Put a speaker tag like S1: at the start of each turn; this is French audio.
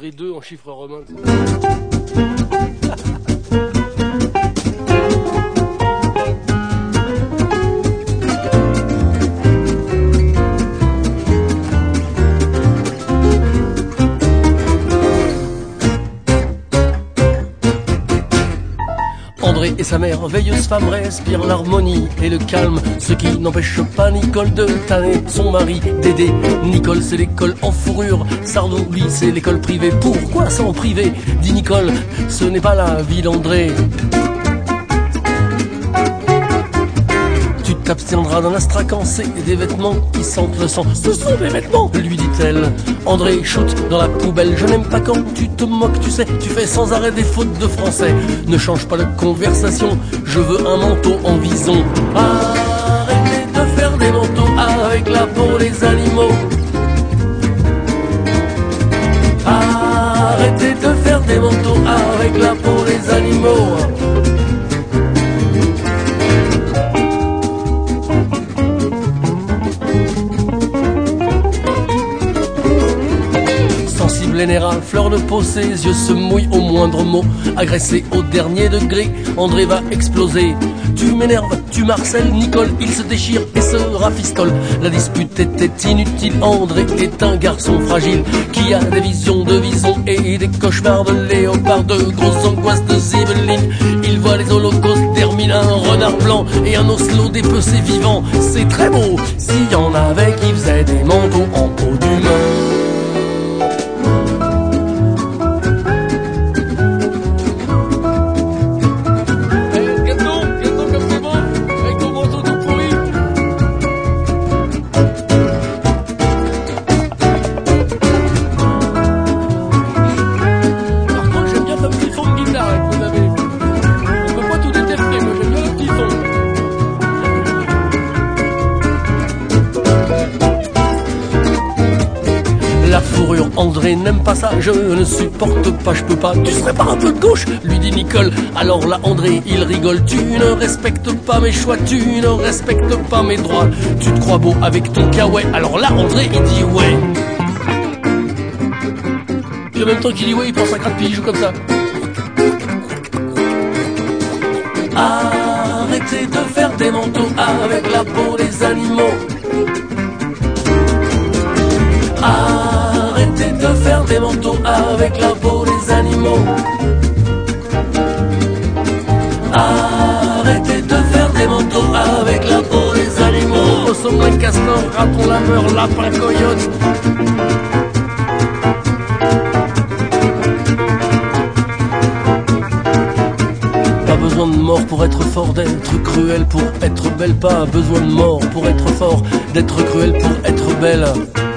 S1: André 2 en chiffre romain. André et sa merveilleuse femme respirent l'harmonie et le calme, ce qui n'empêche pas Nicole de tanner son mari Dédé. Nicole c'est l'école en fourrure, Sardou lui c'est l'école privée. Pourquoi s'en priver, dit Nicole, ce n'est pas la vie d'André. Tu t'abstiendras d'un astracan, c'est des vêtements qui sentent le sang. Ce sont des vêtements, lui dit-elle. André shoot dans la poubelle. Je n'aime pas quand tu te moques, tu sais, tu fais sans arrêt des fautes de français. Ne change pas de conversation, je veux un manteau en vison. Arrêtez de faire des manteaux avec la peau des animaux. Arrêtez de faire des manteaux avec la peau des animaux. Les nerfs à fleur de peau, ses yeux se mouillent au moindre mot. Agressé au dernier degré, André va exploser. Tu m'énerves, tu marcelles, Nicole, il se déchire et se rafistole. La dispute était inutile, André est un garçon fragile qui a des visions de vison et des cauchemars de léopard, de grosses angoisses de zibeline. Il voit les holocaustes d'Hermine, un renard blanc et un Oslo dépecé vivant. C'est très beau, s'il y en avait qui faisaient des manteaux en peau d'humain. La fourrure, André n'aime pas ça, je ne supporte pas, je peux pas. Tu serais pas un peu de gauche, lui dit Nicole. Alors là André, il rigole. Tu ne respectes pas mes choix, tu ne respectes pas mes droits. Tu te crois beau avec ton kawaii. Alors là André, il dit ouais. Puis en même temps qu'il dit ouais, il pense à gratte-pille, il joue comme ça. Arrêtez de faire des manteaux avec la peau des animaux. Arrêtez de faire des manteaux avec la peau des animaux. Arrêtez de faire des manteaux avec la peau des animaux. Au sommet d'un castor, raton laveur, lapin, coyote. Pas besoin de mort pour être fort, d'être cruel pour être belle. Pas besoin de mort pour être fort, d'être cruel pour être belle.